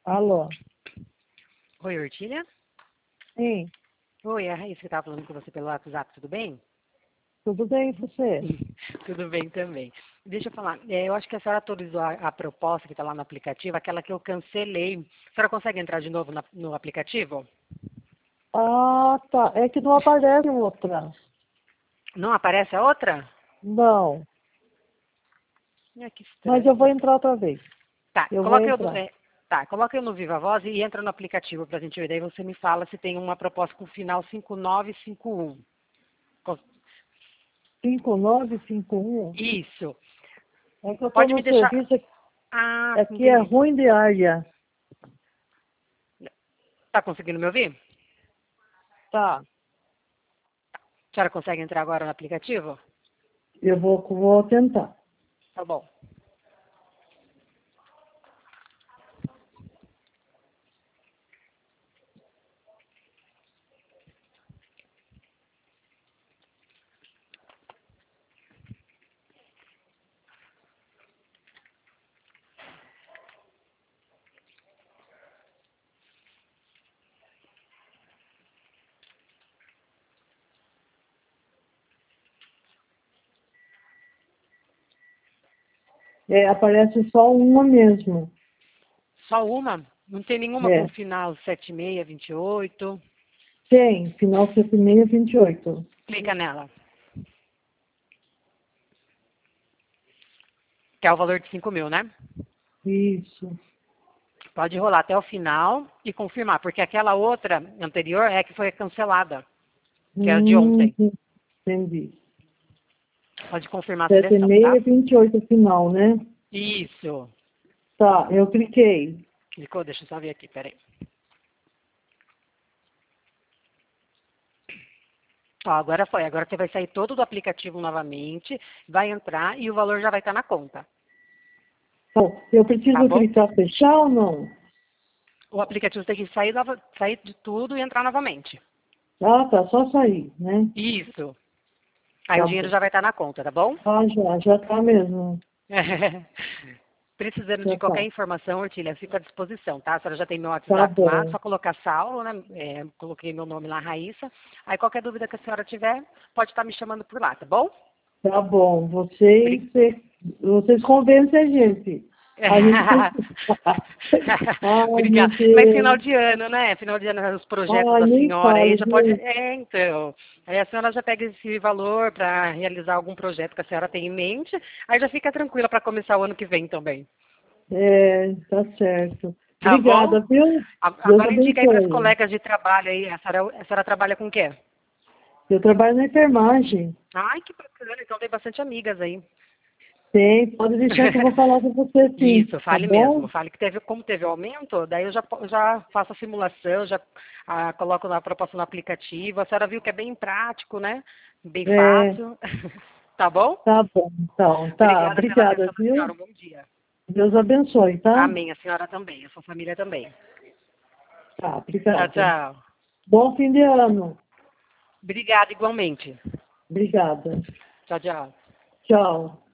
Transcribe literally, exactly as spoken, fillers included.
Alô? Oi, Ortília? Sim, Oi, é a Raíssa que estava falando com você pelo WhatsApp, tudo bem? tudo bem com você? Tudo bem também. Deixa eu falar, é, eu acho que a senhora autorizou a, a proposta que está lá no aplicativo, aquela que eu cancelei. A senhora consegue entrar de novo na- no aplicativo? Ah, tá. É que não aparece outra. Não aparece a outra? Não, É, que mas eu estranho. vou entrar outra vez. Tá, Eu vou coloca eu, no- entrar. é, tá, coloca eu no Viva Voz e entra no aplicativo para a gente ver. Daí você me fala se tem uma proposta com final cinco nove cinco um. Co- cinco nove cinco um. Isso. É que eu estou Pode me no deixar... serviço, Ah, aqui é entendi. ruim de área. Tá conseguindo me ouvir? Tá. A senhora consegue entrar agora no aplicativo? Eu vou, vou tentar. Tá bom. É, aparece só uma mesmo. Só uma? Não tem nenhuma com É. final sete seis, vinte e oito? Tem, final sete seis vinte e oito. Clica nela. Que é o valor de cinco mil, né? Isso. Pode rolar até o final e confirmar, porque aquela outra anterior é que foi cancelada, que era de Hum, ontem. entendi. Pode confirmar a sete seleção, tá? seis vinte e oito final, né? Isso. Tá, eu cliquei. Clicou? Deixa eu só ver aqui, peraí. Ó, agora foi. Agora você vai sair todo do aplicativo novamente, vai entrar e o valor já vai estar na conta, Bom, eu tá preciso bom? clicar fechar ou não? O aplicativo tem que sair, nova- sair de tudo e entrar novamente. Ah, tá, só sair, né? Isso. Aí o Tá dinheiro bom. já vai estar na conta, tá bom? Ah, já, já tá mesmo. Precisando de Já qualquer tá. informação, Ortília, fico à disposição, tá? A senhora já tem meu Tá WhatsApp lá, bom. só colocar Saulo, né? É, coloquei meu nome lá, Raíssa. Aí qualquer dúvida que a senhora tiver, pode estar me chamando por lá, tá bom? Tá bom. Vocês, Bri- vocês convencem a gente. A gente precisa. Ai, meu Obrigada. Mas final Deus. de ano, né? Final de ano, os projetos Ai, da nem senhora aí fale, já pode. viu? É, então. Aí a senhora já pega esse valor para realizar algum projeto que a senhora tem em mente. Aí já fica tranquila para começar o ano que vem também. É, tá certo. Tá bom? Obrigada, viu? A- Deus Agora indica aí para as abençoe. colegas de trabalho aí. A senhora, a senhora trabalha com o quê? Eu trabalho na enfermagem. Ai, que bacana. Então tem bastante amigas aí. Tem, pode deixar que eu vou falar com você sim, Isso, tá fale bom? mesmo. Fale que teve, como teve aumento, daí eu já, po- já faço a simulação, já ah, coloco na proposta no aplicativo. A senhora viu que é bem prático, né? Bem É, fácil. Tá bom? tá bom, então, tá. Obrigada pela Obrigada, atenção da viu? senhora. Um bom dia. Deus abençoe, tá? Amém. A senhora também, a sua família também. Tá, Tchau, obrigada. tchau. Bom fim de ano. Obrigada igualmente. Obrigada. Tchau, tchau. Tchau.